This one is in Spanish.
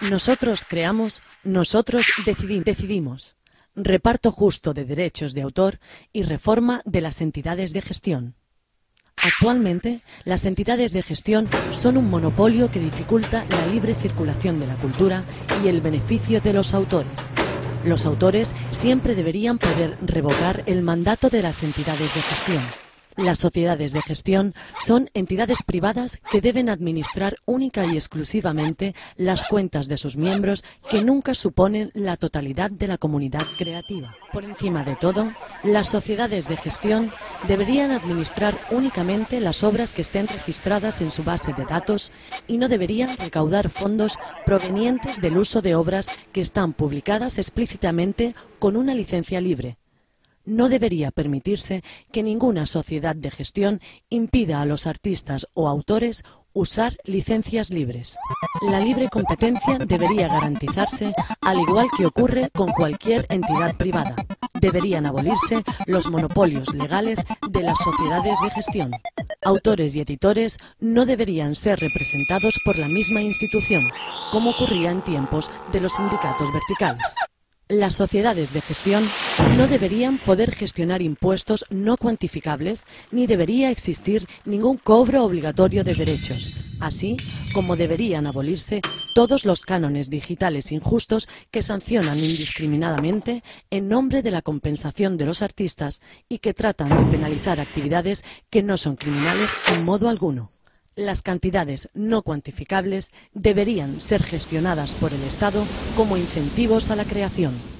Nosotros creamos, nosotros decidimos. Reparto justo de derechos de autor y reforma de las entidades de gestión. Actualmente, las entidades de gestión son un monopolio que dificulta la libre circulación de la cultura y el beneficio de los autores. Los autores siempre deberían poder revocar el mandato de las entidades de gestión. Las sociedades de gestión son entidades privadas que deben administrar única y exclusivamente las cuentas de sus miembros, que nunca suponen la totalidad de la comunidad creativa. Por encima de todo, las sociedades de gestión deberían administrar únicamente las obras que estén registradas en su base de datos y no deberían recaudar fondos provenientes del uso de obras que están publicadas explícitamente con una licencia libre. No debería permitirse que ninguna sociedad de gestión impida a los artistas o autores usar licencias libres. La libre competencia debería garantizarse, al igual que ocurre con cualquier entidad privada. Deberían abolirse los monopolios legales de las sociedades de gestión. Autores y editores no deberían ser representados por la misma institución, como ocurría en tiempos de los sindicatos verticales. Las sociedades de gestión no deberían poder gestionar impuestos no cuantificables, ni debería existir ningún cobro obligatorio de derechos, así como deberían abolirse todos los cánones digitales injustos que sancionan indiscriminadamente en nombre de la compensación de los artistas y que tratan de penalizar actividades que no son criminales en modo alguno. Las cantidades no cuantificables deberían ser gestionadas por el Estado como incentivos a la creación.